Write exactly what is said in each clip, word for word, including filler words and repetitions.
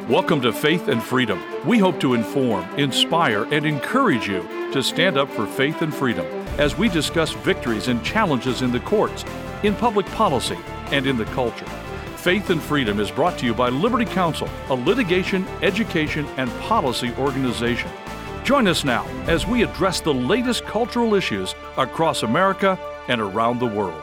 Welcome to Faith and Freedom. We hope to inform, inspire, and encourage you to stand up for faith and freedom as we discuss victories and challenges in the courts, in public policy, and in the culture. Faith and Freedom is brought to you by Liberty Counsel, a litigation, education, and policy organization. Join us now as we address the latest cultural issues across America and around the world.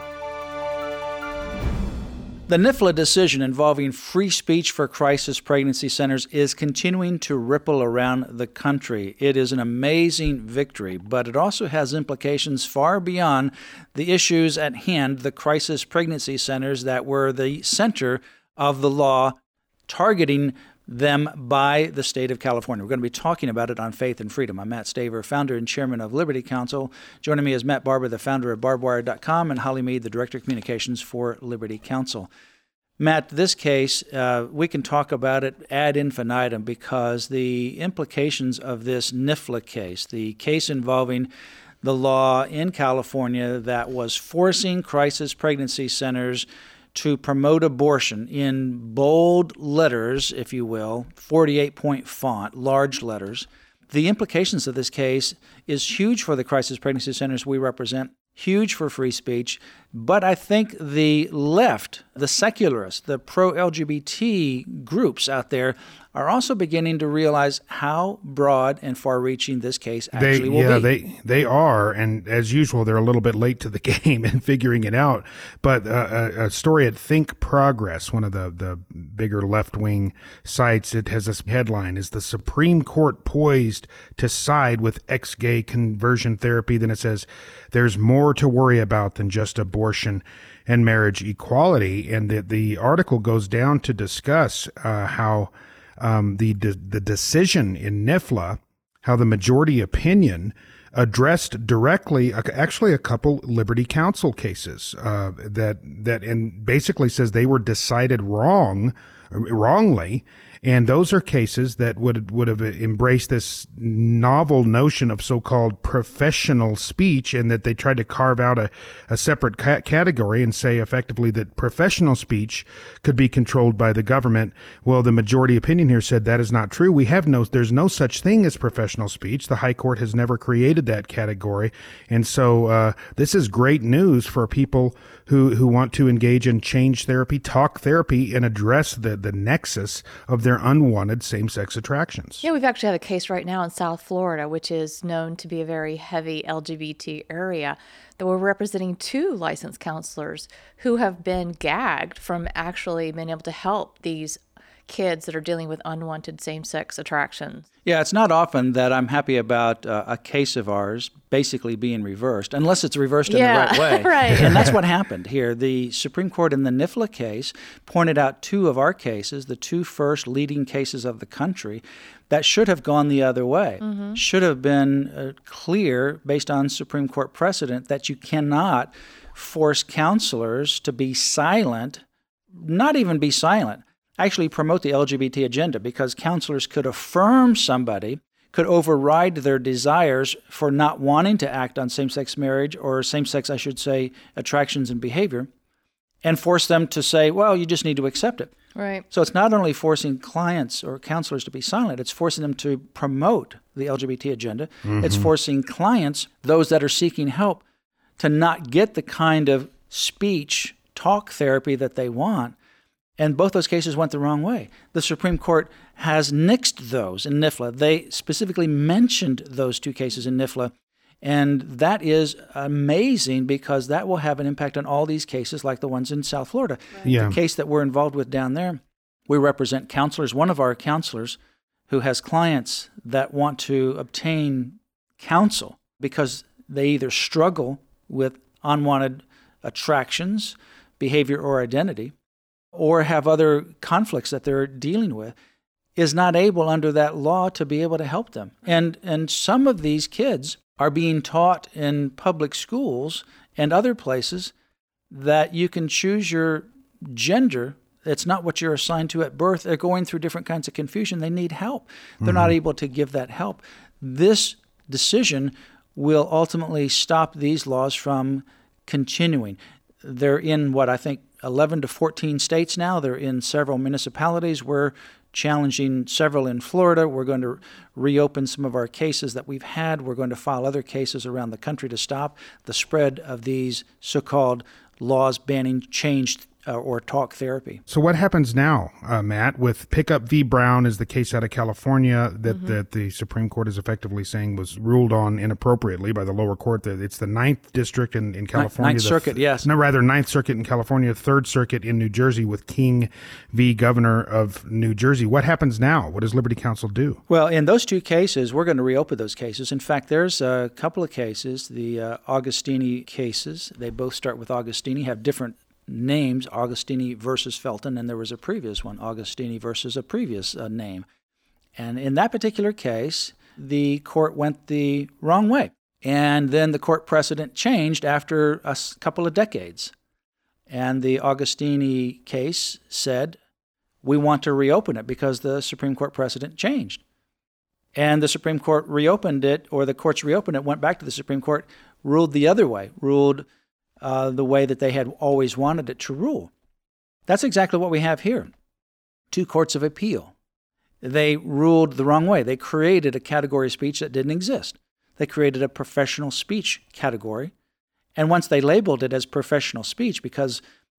The NIFLA decision involving free speech for crisis pregnancy centers is continuing to ripple around the country. It is an amazing victory, but it also has implications far beyond the issues at hand, the crisis pregnancy centers that were the center of the law targeting them by the state of California. We're going to be talking about it on Faith and Freedom. I'm Matt Staver, founder and chairman of Liberty Counsel. Joining me is Matt Barber, the founder of barbed wire dot com, and Holly Mead, the director of communications for Liberty Counsel. Matt, this case, uh, we can talk about it ad infinitum because the implications of this NIFLA case, the case involving the law in California that was forcing crisis pregnancy centers to promote abortion in bold letters, if you will, forty-eight point font, large letters. The implications of this case is huge for the crisis pregnancy centers we represent, huge for free speech, but I think the left, the secularists, the pro-L G B T groups out there are also beginning to realize how broad and far-reaching this case actually they, will yeah, be. Yeah, they, they are, and as usual, they're a little bit late to the game in figuring it out. But uh, a, a story at Think Progress, one of the, the bigger left-wing sites, it has this headline, is the Supreme Court poised to side with ex-gay conversion therapy? Then it says, there's more to worry about than just abortion and marriage equality. And the, the article goes down to discuss uh, how Um, the de- the decision in NIFLA, how the majority opinion addressed directly, uh, actually a couple Liberty Counsel cases uh, that that and basically says they were decided wrong, wrongly, and those are cases that would would have embraced this novel notion of so-called professional speech, and that they tried to carve out a, a separate ca- category and say effectively that professional speech could be controlled by the government. Well, the majority opinion here said that is not true. We have no, there's no such thing as professional speech. The High Court has never created that category, and so uh, this is great news for people who who want to engage in change therapy, talk therapy, and address the the nexus of their unwanted same-sex attractions. Yeah, we've actually had a case right now in South Florida, which is known to be a very heavy L G B T area, that we're representing two licensed counselors who have been gagged from actually being able to help these kids that are dealing with unwanted same-sex attractions. Yeah, it's not often that I'm happy about uh, a case of ours basically being reversed, unless it's reversed in yeah, the right way. right. And that's what happened here. The Supreme Court in the NIFLA case pointed out two of our cases, the two first leading cases of the country, that should have gone the other way. Mm-hmm. Should have been uh, clear, based on Supreme Court precedent, that you cannot force counselors to be silent, not even be silent, actually promote the L G B T agenda, because counselors could affirm somebody, could override their desires for not wanting to act on same-sex marriage or same-sex, I should say, attractions and behavior, and force them to say, well, you just need to accept it. Right. So it's not only forcing clients or counselors to be silent, it's forcing them to promote the L G B T agenda. Mm-hmm. It's forcing clients, those that are seeking help, to not get the kind of speech, talk therapy that they want. And both those cases went the wrong way. The Supreme Court has nixed those in NIFLA. They specifically mentioned those two cases in NIFLA. And that is amazing, because that will have an impact on all these cases like the ones in South Florida. Right. Yeah. The case that we're involved with down there, we represent counselors. One of our counselors who has clients that want to obtain counsel because they either struggle with unwanted attractions, behavior, or identity, or have other conflicts that they're dealing with, is not able under that law to be able to help them. And and some of these kids are being taught in public schools and other places that you can choose your gender. It's not what you're assigned to at birth. They're going through different kinds of confusion. They need help. They're mm-hmm. not able to give that help. This decision will ultimately stop these laws from continuing. They're in what I think eleven to fourteen states now. They're in several municipalities where challenging several in Florida. We're going to reopen some of our cases that we've had. We're going to file other cases around the country to stop the spread of these so-called laws banning change uh, or talk therapy. So what happens now, uh, Matt, with Pickup v. Brown is the case out of California that, mm-hmm. that the Supreme Court is effectively saying was ruled on inappropriately by the lower court. It's the Ninth District in, in California. Ninth Circuit, th- yes. No, rather Ninth Circuit in California, Third Circuit in New Jersey with King v. Governor of New Jersey. What happens now? What does Liberty Counsel do? Well, in those two cases, we're going to reopen those cases. In fact, there's a couple of cases, the uh, Augustini cases. They both start with Augustini, have different names, Augustini versus Felton, and there was a previous one, Augustini versus a previous uh, name. And in that particular case, the court went the wrong way. And then the court precedent changed after a couple of decades. And the Augustini case said, we want to reopen it because the Supreme Court precedent changed. And the Supreme Court reopened it, or the courts reopened it, went back to the Supreme Court, ruled the other way, ruled Uh, the way that they had always wanted it to rule. That's exactly what we have here. Two courts of appeal. They ruled the wrong way. They created a category of speech that didn't exist. They created a professional speech category. And once they labeled it as professional speech, because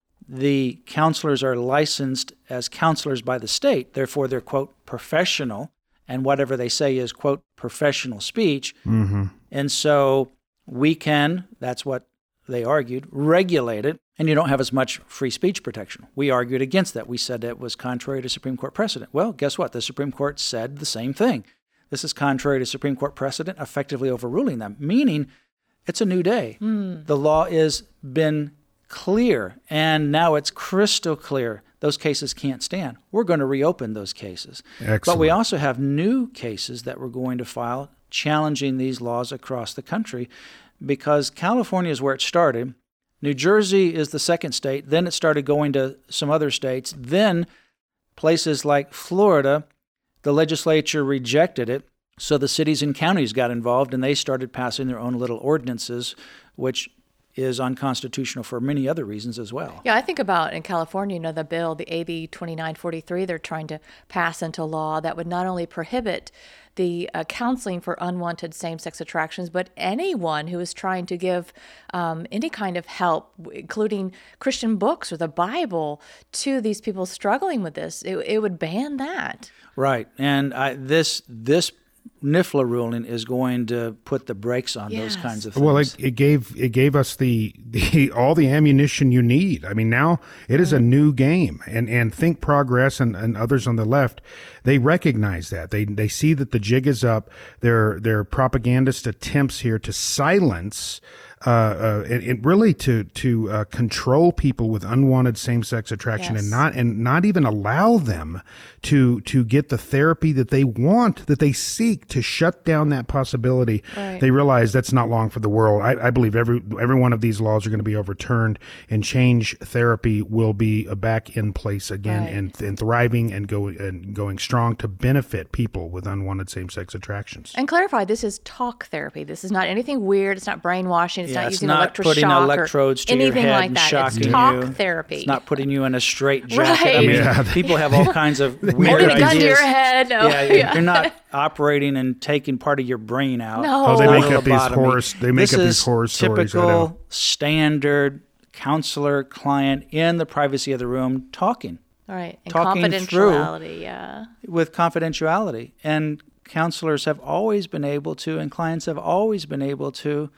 the counselors are licensed as counselors by the state, therefore they're, quote, professional, and whatever they say is, quote, professional speech. Mm-hmm. And so we can, that's what they argued, regulate it, and you don't have as much free speech protection. We argued against that. We said it was contrary to Supreme Court precedent. Well, guess what? The Supreme Court said the same thing. This is contrary to Supreme Court precedent, effectively overruling them, meaning it's a new day. Mm. The law has been clear, and now it's crystal clear. Those cases can't stand. We're going to reopen those cases. Excellent. But we also have new cases that we're going to file challenging these laws across the country, because California is where it started. New Jersey is the second state. Then it started going to some other states. Then places like Florida, the legislature rejected it. So the cities and counties got involved, and they started passing their own little ordinances, which is unconstitutional for many other reasons as well. Yeah, I think about in California, you know, the bill, the A B twenty-nine forty-three, they're trying to pass into law that would not only prohibit the uh, counseling for unwanted same-sex attractions, but anyone who is trying to give um, any kind of help, including Christian books or the Bible, to these people struggling with this, it, it would ban that. Right, and I, this this NIFLA ruling is going to put the brakes on yes. those kinds of things. Well, it, it gave it gave us the, the all the ammunition you need. I mean, now it is a new game, and and Think Progress and, and others on the left, they recognize that. They they see that the jig is up. Their their propagandist attempts here to silence. Uh, uh, and, and really to to uh, control people with unwanted same-sex attraction, yes. and not and not even allow them to to get the therapy that they want, that they seek, to shut down that possibility. Right. They realize that's not long for the world. I, I believe every every one of these laws are going to be overturned, and change therapy will be back in place again, right. and and thriving and going and going strong to benefit people with unwanted same-sex attractions. And clarify, this is talk therapy. This is not anything weird. It's not brainwashing. It's yeah, not it's using not putting electrodes to your head like and that. shocking it's talk you. therapy. It's not putting you in a straight jacket. Right. I mean, yeah. people have all kinds of weird Holding a gun ideas. to your head. No. Yeah, you're, you're not operating and taking part of your brain out. No. Oh, they Not make up these lobotomy. horror. They make this up is these horror stories. typical, standard counselor client in the privacy of the room talking. All right, and talking confidentiality, yeah. With confidentiality. And counselors have always been able to, and clients have always been able to,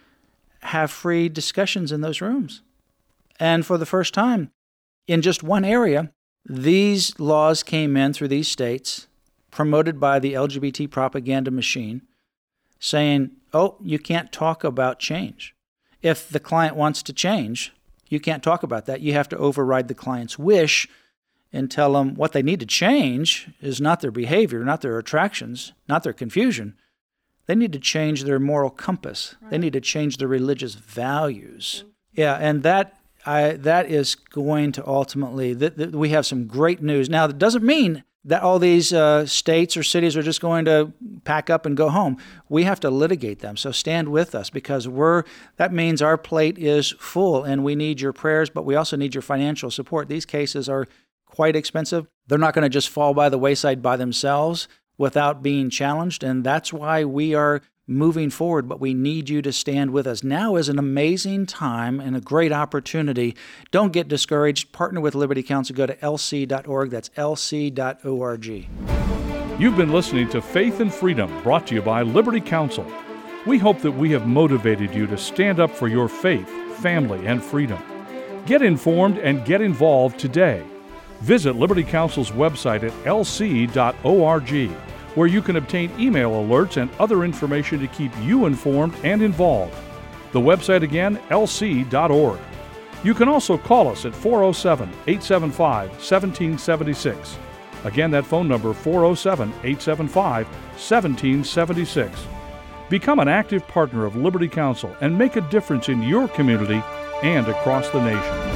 have free discussions in those rooms. And for the first time, in just one area, these laws came in through these states, promoted by the L G B T propaganda machine, saying, oh, you can't talk about change. If the client wants to change, you can't talk about that. You have to override the client's wish and tell them what they need to change is not their behavior, not their attractions, not their confusion. They need to change their moral compass. Right. They need to change their religious values. Yeah, and that I, that is going to ultimately, th- th- we have some great news. Now, that doesn't mean that all these uh, states or cities are just going to pack up and go home. We have to litigate them, so stand with us, because we're that means our plate is full, and we need your prayers, but we also need your financial support. These cases are quite expensive. They're not going to just fall by the wayside by themselves without being challenged, and that's why we are moving forward, but we need you to stand with us. Now is an amazing time and a great opportunity. Don't get discouraged. Partner with Liberty Counsel. Go to L C dot org. That's L C dot org. You've been listening to Faith and Freedom, brought to you by Liberty Counsel. We hope that we have motivated you to stand up for your faith, family, and freedom. Get informed and get involved today. Visit Liberty Counsel's website at L C dot org, where you can obtain email alerts and other information to keep you informed and involved. The website again, L C dot org. You can also call us at four oh seven, eight seven five, one seven seven six. Again, that phone number, four oh seven, eight seven five, one seven seven six. Become an active partner of Liberty Counsel and make a difference in your community and across the nation.